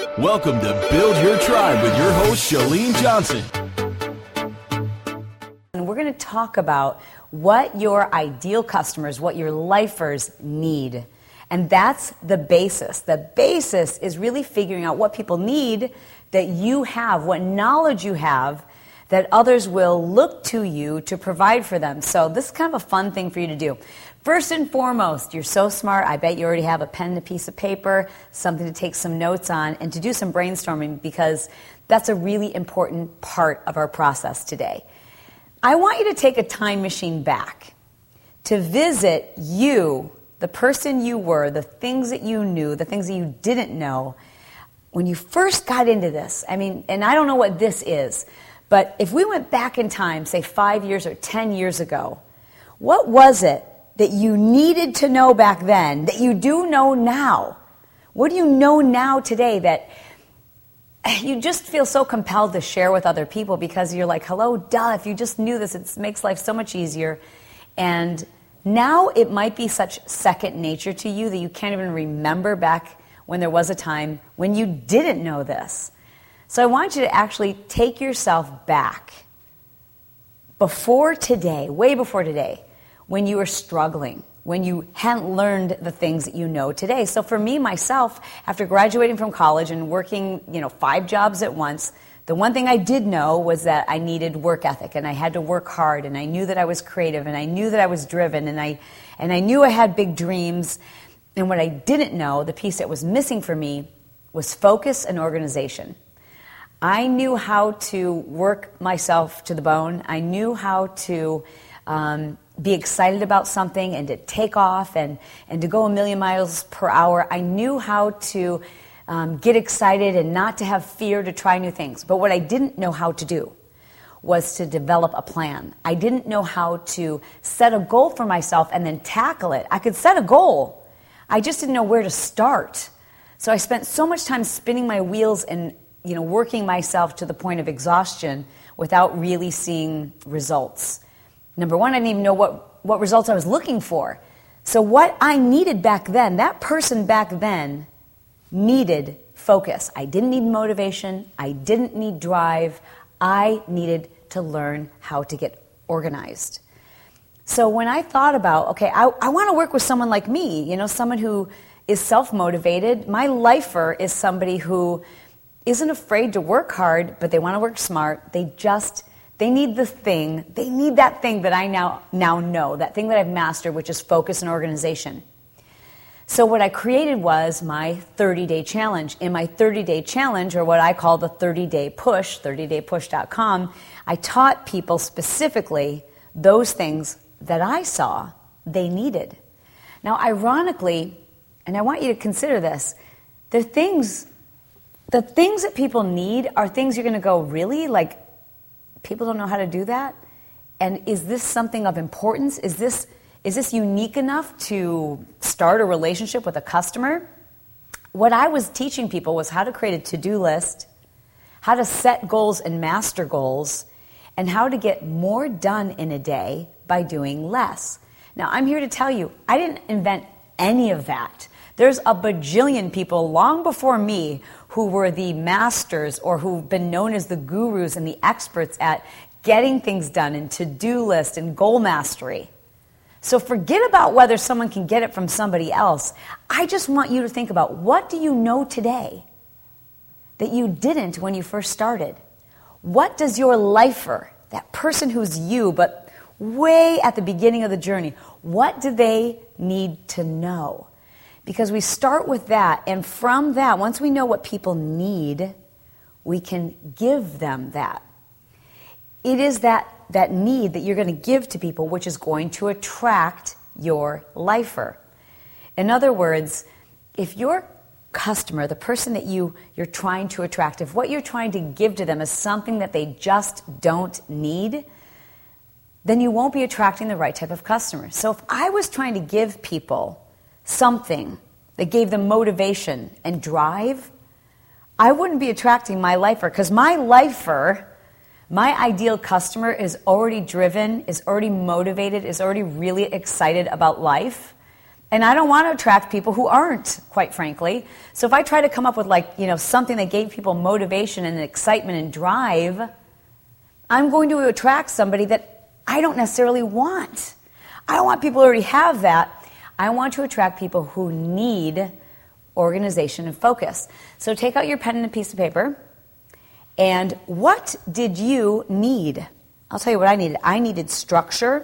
Welcome to Build Your Tribe with your host, Chalene Johnson. And we're going to talk about what your ideal customers, what your lifers need. And that's the basis. The basis is really figuring out what people need that you have, what knowledge you have that others will look to you to provide for them. So this is kind of a fun thing for you to do. First and foremost, you're so smart, I bet you already have a pen and a piece of paper, something to take some notes on, and to do some brainstorming, because that's a really important part of our process today. I want you to take a time machine back to visit you, the person you were, the things that you knew, the things that you didn't know, when you first got into this. I mean, and I don't know what this is, but if we went back in time, say 5 years or 10 years ago, what was it that you needed to know back then that you do know now? What do you know now today that you just feel so compelled to share with other people because you're like, hello, duh, if you just knew this, it makes life so much easier. And now it might be such second nature to you that you can't even remember back when there was a time when you didn't know this. So I want you to actually take yourself back before today, way before today, when you were struggling, when you hadn't learned the things that you know today. So for me, myself, after graduating from college and working, 5 jobs at once, the one thing I did know was that I needed work ethic, and I had to work hard, and I knew that I was creative, and I knew that I was driven, and I knew I had big dreams. And what I didn't know, the piece that was missing for me, was focus and organization. I knew how to work myself to the bone. I knew how to be excited about something and to take off and to go 1,000,000 miles per hour. I knew how to get excited and not to have fear to try new things. But what I didn't know how to do was to develop a plan. I didn't know how to set a goal for myself and then tackle it. I could set a goal. I just didn't know where to start. So I spent so much time spinning my wheels and working myself to the point of exhaustion without really seeing results. Number one, I didn't even know what results I was looking for. So what I needed back then, that person back then needed focus. I didn't need motivation. I didn't need drive. I needed to learn how to get organized. So when I thought about, okay, I want to work with someone like me, someone who is self-motivated. My lifer is somebody who isn't afraid to work hard, but they want to work smart. They need that thing that I now know, that thing that I've mastered, which is focus and organization. So what I created was my 30-day challenge. In my 30-day challenge, or what I call the 30-day push, 30daypush.com, I taught people specifically those things that I saw they needed. Now, ironically, and I want you to consider this, the things that people need are things you're going to go, really? Like, people don't know how to do that? And is this something of importance? Is this unique enough to start a relationship with a customer? What I was teaching people was how to create a to-do list, how to set goals and master goals, and how to get more done in a day by doing less. Now, I'm here to tell you, I didn't invent any of that. There's a bajillion people long before me who were the masters or who've been known as the gurus and the experts at getting things done and to-do list and goal mastery. So forget about whether someone can get it from somebody else. I just want you to think about, what do you know today that you didn't when you first started? What does your lifer, that person who's you, but way at the beginning of the journey, what do they need to know? Because we start with that, and from that, once we know what people need, we can give them that. It is that need that you're going to give to people which is going to attract your lifer. In other words, if your customer, the person that you're trying to attract, if what you're trying to give to them is something that they just don't need, then you won't be attracting the right type of customer. So if I was trying to give people something that gave them motivation and drive, I wouldn't be attracting my lifer, because my lifer, my ideal customer, is already driven, is already motivated, is already really excited about life. And I don't want to attract people who aren't, quite frankly. So if I try to come up with something that gave people motivation and excitement and drive, I'm going to attract somebody that I don't necessarily want. I don't want people who already have that. I want to attract people who need organization and focus. So take out your pen and a piece of paper. And what did you need? I'll tell you what I needed. I needed structure.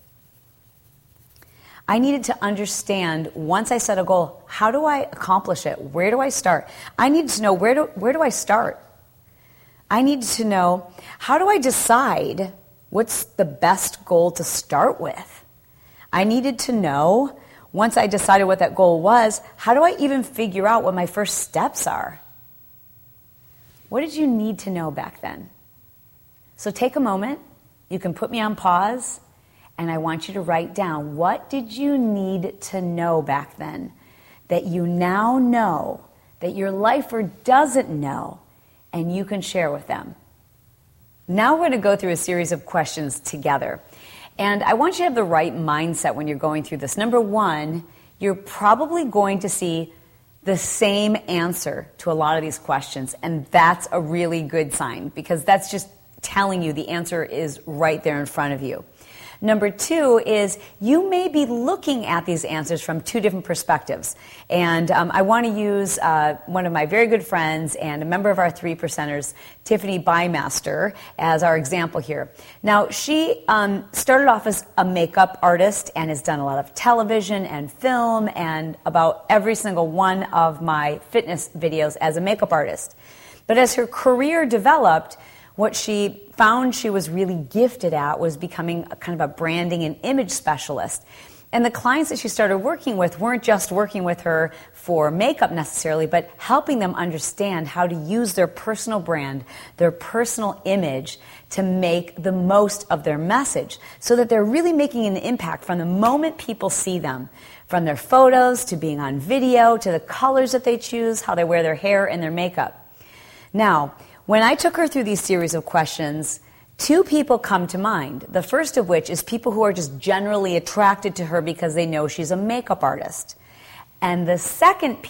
I needed to understand, once I set a goal, how do I accomplish it? Where do I start? I needed to know, where do I start? I needed to know, how do I decide what's the best goal to start with? I needed to know, once I decided what that goal was, how do I even figure out what my first steps are? What did you need to know back then? So take a moment. You can put me on pause. And I want you to write down, what did you need to know back then that you now know, that your lifer doesn't know, and you can share with them? Now we're going to go through a series of questions together. And I want you to have the right mindset when you're going through this. Number one, you're probably going to see the same answer to a lot of these questions. And that's a really good sign, because that's just telling you the answer is right there in front of you. Number two is you may be looking at these answers from two different perspectives. And I want to use one of my very good friends and a member of our 3 Percenters, Tiffany Bymaster, as our example here. Now, she started off as a makeup artist and has done a lot of television and film and about every single one of my fitness videos as a makeup artist. But as her career developed, what she found she was really gifted at was becoming a kind of a branding and image specialist. And the clients that she started working with weren't just working with her for makeup necessarily, but helping them understand how to use their personal brand, their personal image to make the most of their message so that they're really making an impact from the moment people see them, from their photos to being on video to the colors that they choose, how they wear their hair and their makeup. Now, when I took her through these series of questions, 2 people come to mind. The first of which is people who are just generally attracted to her because they know she's a makeup artist. And the second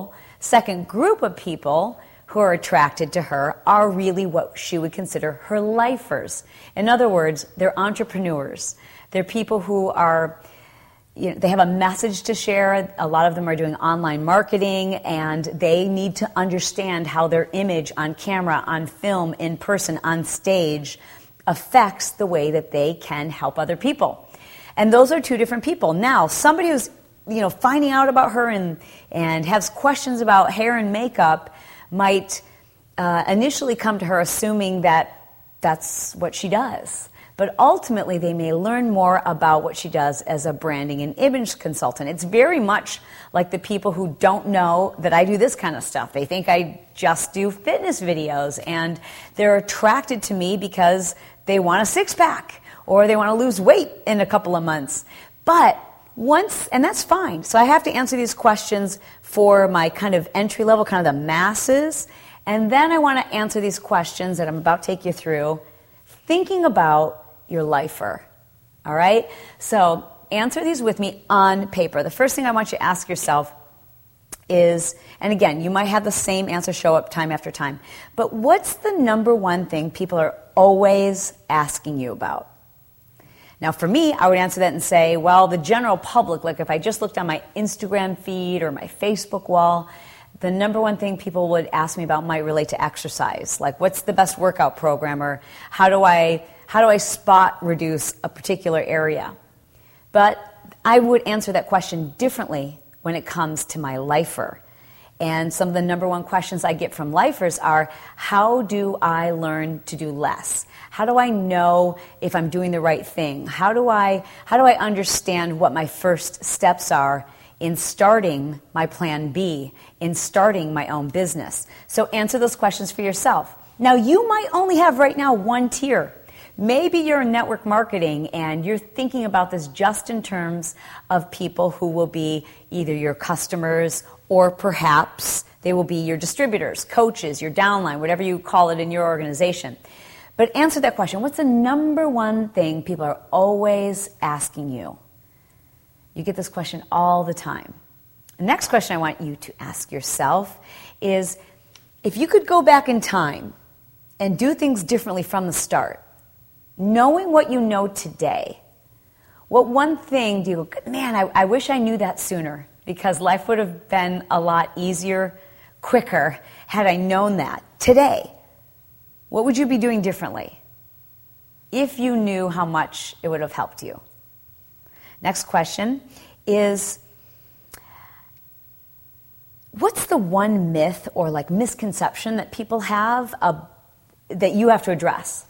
group of people who are attracted to her are really what she would consider her lifers. In other words, they're entrepreneurs. They're people who are, they have a message to share. A lot of them are doing online marketing, and they need to understand how their image on camera, on film, in person, on stage affects the way that they can help other people. And those are 2 different people. Now, somebody who's finding out about her and has questions about hair and makeup might initially come to her assuming that that's what she does. But ultimately, they may learn more about what she does as a branding and image consultant. It's very much like the people who don't know that I do this kind of stuff. They think I just do fitness videos, and they're attracted to me because they want a six-pack or they want to lose weight in a couple of months. But and that's fine. So I have to answer these questions for my kind of entry level, kind of the masses. And then I want to answer these questions that I'm about to take you through, thinking about your lifer. All right? So answer these with me on paper. The first thing I want you to ask yourself is, and again, you might have the same answer show up time after time, but what's the number one thing people are always asking you about? Now, for me, I would answer that and say, well, the general public, like if I just looked on my Instagram feed or my Facebook wall, the number one thing people would ask me about might relate to exercise. Like, what's the best workout program, or how do I spot reduce a particular area? But I would answer that question differently when it comes to my lifer. And some of the number one questions I get from lifers are, how do I learn to do less? How do I know if I'm doing the right thing? How do I understand what my first steps are in starting my plan B, in starting my own business? So answer those questions for yourself. Now, you might only have right now one tier. Maybe you're in network marketing and you're thinking about this just in terms of people who will be either your customers or perhaps they will be your distributors, coaches, your downline, whatever you call it in your organization. But answer that question. What's the number one thing people are always asking you? You get this question all the time. The next question I want you to ask yourself is, if you could go back in time and do things differently from the start, knowing what you know today, what one thing do you go, man, I wish I knew that sooner, because life would have been a lot easier, quicker, had I known that today? What would you be doing differently if you knew how much it would have helped you? Next question is, what's the one myth or like misconception that people have that you have to address?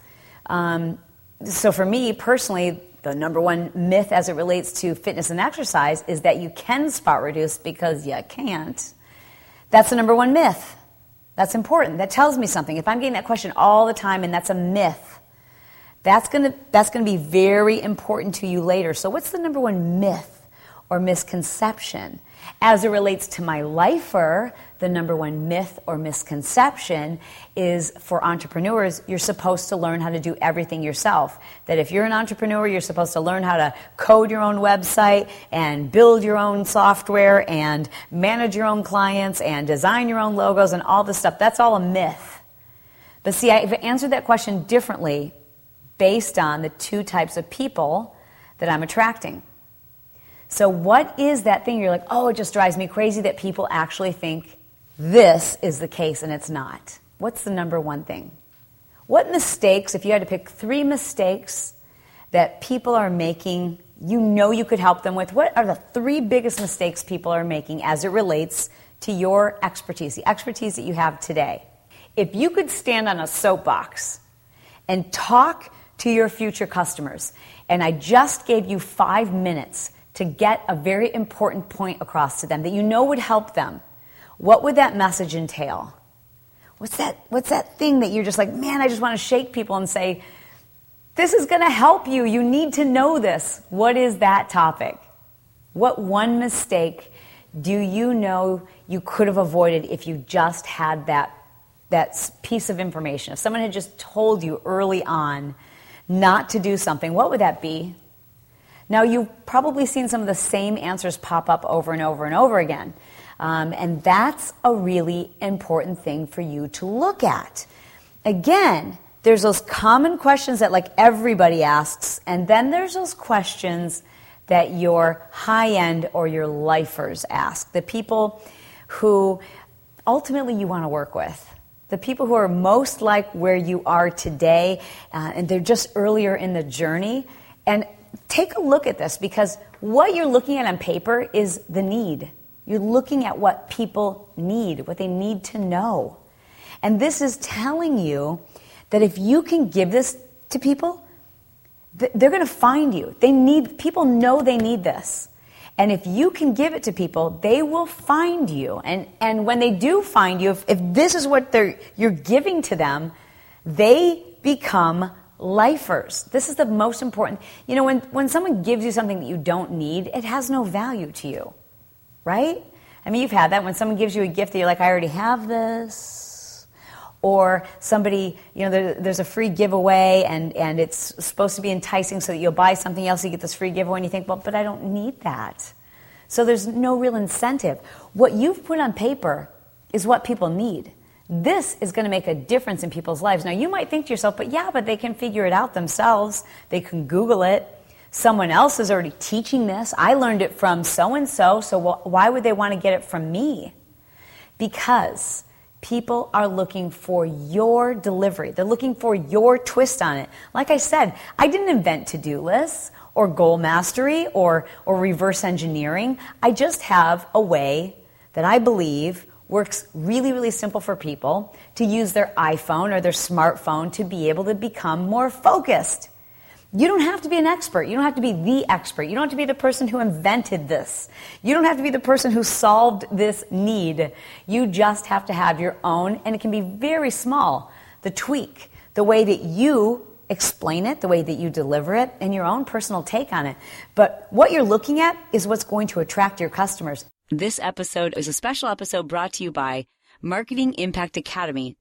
So for me personally, the number one myth as it relates to fitness and exercise is that you can spot reduce, because you can't. That's the number one myth. That's important. That tells me something. If I'm getting that question all the time and that's a myth, that's gonna be very important to you later. So what's the number one myth or misconception? As it relates to my lifer, the number one myth or misconception is, for entrepreneurs, you're supposed to learn how to do everything yourself. That if you're an entrepreneur, you're supposed to learn how to code your own website and build your own software and manage your own clients and design your own logos and all this stuff. That's all a myth. But see, I've answered that question differently based on the two types of people that I'm attracting. So what is that thing you're like, oh, it just drives me crazy that people actually think this is the case and it's not? What's the number one thing? What mistakes, if you had to pick 3 mistakes that people are making, you know you could help them with, what are the 3 biggest mistakes people are making as it relates to your expertise, the expertise that you have today? If you could stand on a soapbox and talk to your future customers, and I just gave you 5 minutes to get a very important point across to them that you know would help them, what would that message entail? What's that thing that you're just like, man, I just want to shake people and say, this is going to help you. You need to know this. What is that topic? What one mistake do you know you could have avoided if you just had that piece of information? If someone had just told you early on not to do something, what would that be? Now, you've probably seen some of the same answers pop up over and over and over again. And that's a really important thing for you to look at. Again, there's those common questions that like everybody asks, and then there's those questions that your high-end or your lifers ask, the people who ultimately you want to work with. The people who are most like where you are today, and they're just earlier in the journey. And take a look at this, because what you're looking at on paper is the need. You're looking at what people need, what they need to know. And this is telling you that if you can give this to people, they're going to find you. People know they need this. And if you can give it to people, they will find you. And when they do find you, if this is what you're giving to them, they become lifers. This is the most important. You know, when someone gives you something that you don't need, it has no value to you, right? I mean, you've had that when someone gives you a gift that you're like, I already have this. Or somebody, you know, there's a free giveaway and it's supposed to be enticing so that you'll buy something else, you get this free giveaway, and you think, well, but I don't need that. So there's no real incentive. What you've put on paper is what people need. This is going to make a difference in people's lives. Now, you might think to yourself, but they can figure it out themselves. They can Google it. Someone else is already teaching this. I learned it from so-and-so, so why would they want to get it from me? Because people are looking for your delivery. They're looking for your twist on it. Like I said, I didn't invent to-do lists or goal mastery or reverse engineering. I just have a way that I believe works really, really simple for people to use their iPhone or their smartphone to be able to become more focused. You don't have to be an expert. You don't have to be the expert. You don't have to be the person who invented this. You don't have to be the person who solved this need. You just have to have your own, and it can be very small, the tweak, the way that you explain it, the way that you deliver it, and your own personal take on it. But what you're looking at is what's going to attract your customers. This episode is a special episode brought to you by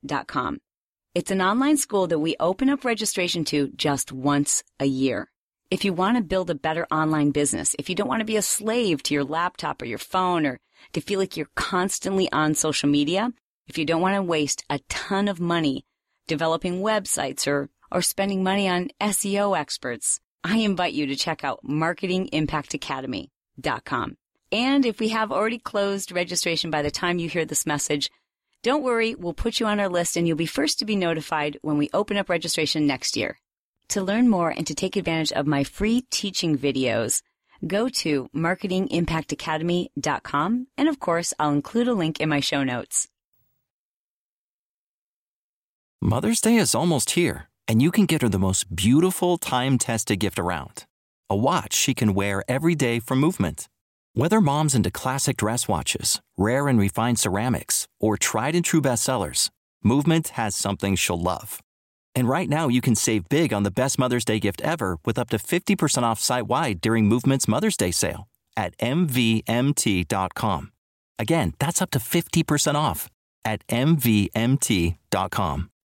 MarketingImpactAcademy.com. It's an online school that we open up registration to just once a year. If you want to build a better online business, if you don't want to be a slave to your laptop or your phone or to feel like you're constantly on social media, if you don't want to waste a ton of money developing websites or spending money on SEO experts, I invite you to check out marketingimpactacademy.com. And if we have already closed registration by the time you hear this message, don't worry, we'll put you on our list and you'll be first to be notified when we open up registration next year. To learn more and to take advantage of my free teaching videos, go to marketingimpactacademy.com. And of course, I'll include a link in my show notes. Mother's Day is almost here, and you can get her the most beautiful time-tested gift around. A watch she can wear every day from Movement. Whether mom's into classic dress watches, rare and refined ceramics, or tried and true bestsellers, Movement has something she'll love. And right now you can save big on the best Mother's Day gift ever with up to 50% off site-wide during Movement's Mother's Day sale at MVMT.com. Again, that's up to 50% off at MVMT.com.